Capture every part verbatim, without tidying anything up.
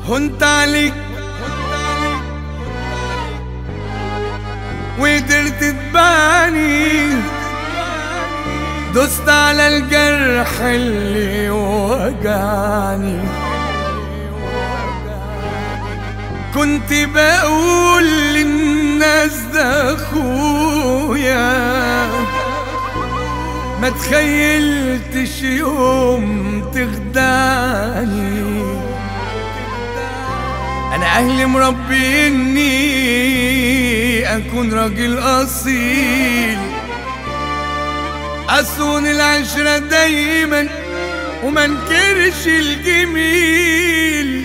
هنت عليك وقدرت تباني، دوست على الجرح اللي وجعني. كنت بقول للناس ده اخويا، ما تخيلتش يوم تخدعني. انا اهلي مربيني اكون راجل اصيل، اصون العشرة دايما ومنكرش الجميل.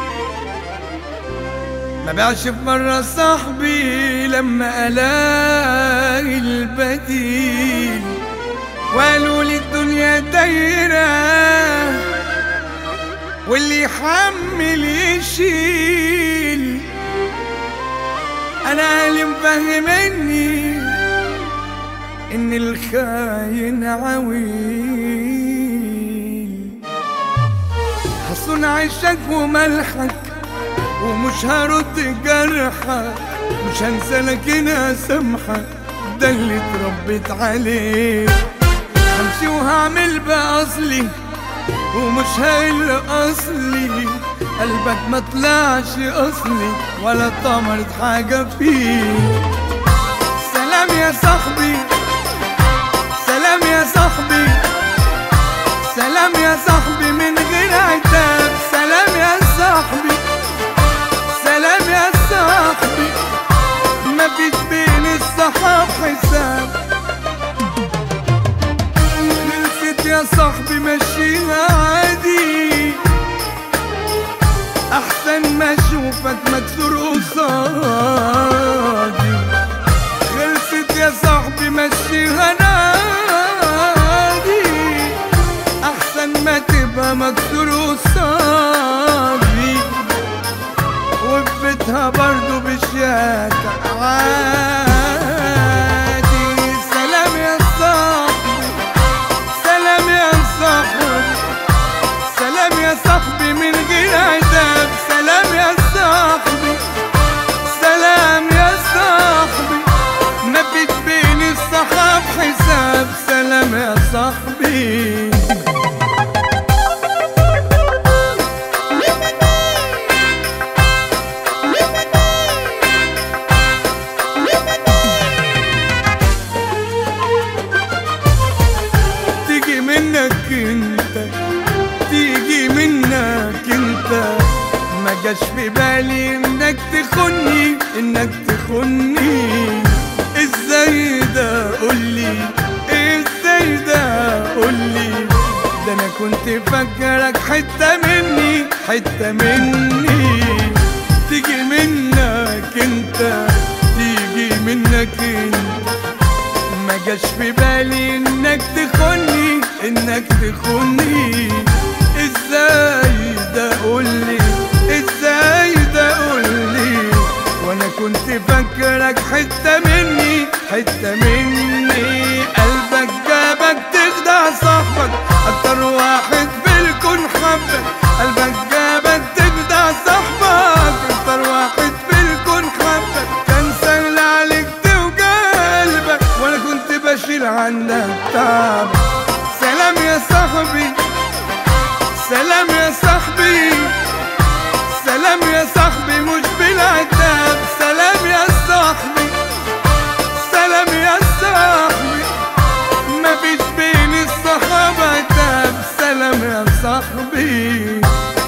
ما بيعش في مرة صاحبي لما الاقي البديل، وقالوا لي الدنيا دايرة واللي يحمل يشيل. انا اهلي مفهمني ان الخاين عويل، هصون عيشك وملحك ومش هرد جرحك، مش هنسى لكن هسامحك، ده اللي اتربيت عليه. همشي وهعمل بأصلي ومش هقل اصلي، قلبك ما طلعش اصلي ولا طمرت حاجة فيه. سلام يا صاحبي، سلام يا صاحبي، سلام يا صاحبي من غير عتاب. سلام يا صاحبي، سلام يا صاحبي، مفيش بين الصحاب حساب. خلصت يا صاحبي مشيها عادي، احسن ما اشوفك مكسور قصادي. خلصت يا صاحبي مشيها عادي، احسن ما تبقى مكسور قصادي، وفي بيتها برضو بشياكة عادي. سلام يا صاحبي، سلام يا صاحبي، سلام يا صاحبي من غير عتاب. سلام يا صاحبي، سلام يا صاحبي، مفيش بين الصحاب حساب. سلام يا صاحبي. تيجي منك انت، تيجي منك انت، ما جاش في بالي انك تخني، انك تخني. ازاي ده قولي، ازاي ده قولي، ده انا كنت فاكرك حتة مني، حتة مني. تيجي منك انت، تيجي منك انت، ما جاش في بالي انك تخني، انك تخني. ازاي ده قولي، ازاي ده قولي، وانا كنت فاكرك حتة مني، حتة مني. قلبك جابك تخدع صاحبك، اكتر واحد في الكون حبك. قلبك جابك تخدع صاحبك، اكتر واحد في الكون حبك. كان سهل عليك توجع قلبك وانا كنت بشيل عنك تعب. سلام يا صاحبي، سلام يا صاحبي، سلام يا صاحبي مش بالعتاب. سلام يا صاحبي، سلام يا صاحبي، مفيش بين الصحاب عتاب. سلام يا صاحبي.